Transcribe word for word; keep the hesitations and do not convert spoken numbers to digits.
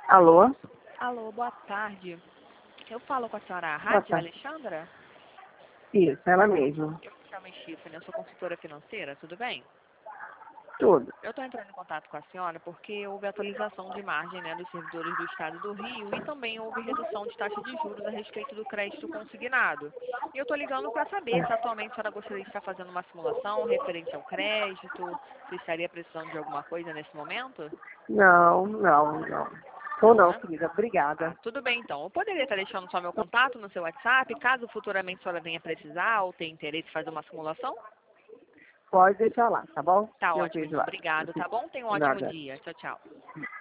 Alô? Alô, boa tarde. Eu falo com a senhora Boa Rádia tarde. Alexandra? Isso, ela mesma. Eu me chamo Stephanie, eu sou consultora financeira, tudo bem? Tudo. Eu estou entrando em contato com a senhora porque houve atualização de margem, né, dos servidores do Estado do Rio e também houve redução de taxa de juros a respeito do crédito consignado. E eu estou ligando para saber se atualmente a senhora gostaria de estar fazendo uma simulação referente ao crédito, se estaria precisando de alguma coisa nesse momento? Não, não, não. Tô Não, não, né? querida. Ah, Obrigada. tudo bem então. Eu poderia estar deixando só meu contato no seu WhatsApp, caso futuramente a senhora venha precisar ou tenha interesse em fazer uma simulação? Pode deixar lá, tá bom? Tá Eu ótimo vejo então. lá. Obrigado, tá bom? Tenha um ótimo Nada. dia. Tchau, tchau.